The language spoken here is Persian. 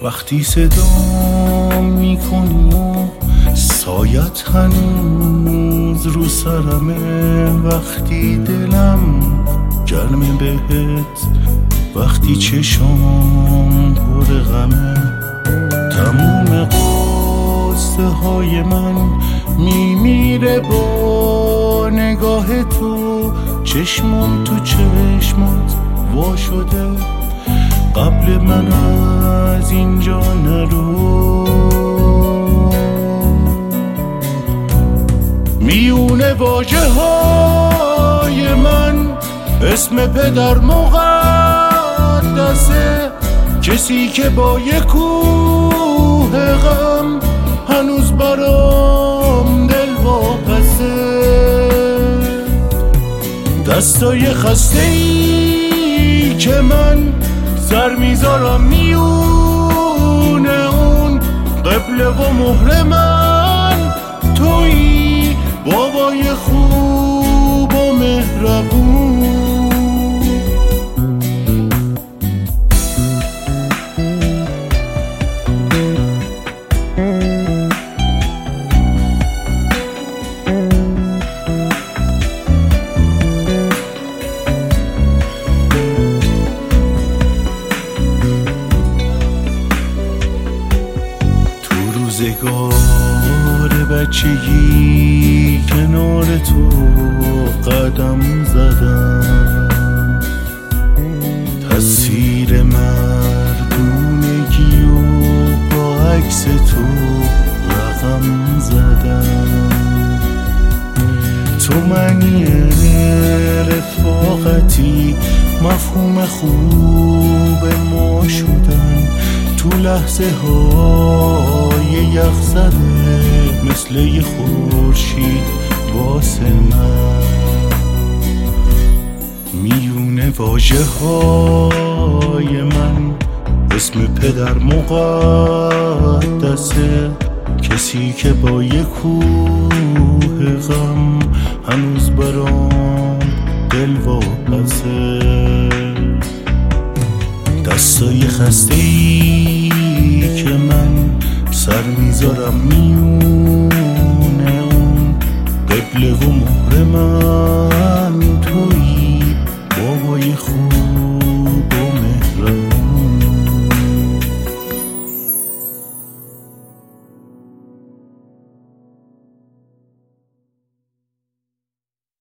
وقتی صدا میکنی و سایت هنوز رو سرمه، وقتی دلم گرم بهت، وقتی چشام پر غمه، تموم قصه های من میمیره با نگاه تو، چشمم تو چشمات وا شده، قبل من از اینجا نرو. میونه واژه های من اسم پدر مقدسه، کسی که با یک کوه غم هنوز برام دل واپسه، دستای خسته ای که من سر میذارم میونه اون، قبله و مهر من تویی، بابای خوب و مهربون. روزگار بچگی کنار تو قدم زدم، تصویر مردونگی و با عکس تو رقم زدم، تو معنی رفاقتی، مفهوم خوب ما شدن، تو لحظه های یخ زده مثل یه خورشید واسه من. میونه واژه های من اسم پدر مقدسه، کسی که با یه کوه غم هنوز برام دل واپسه، دستای خسته ای که من سر میذارم میونه اون، قبله و مهر من تویی، بابای خوب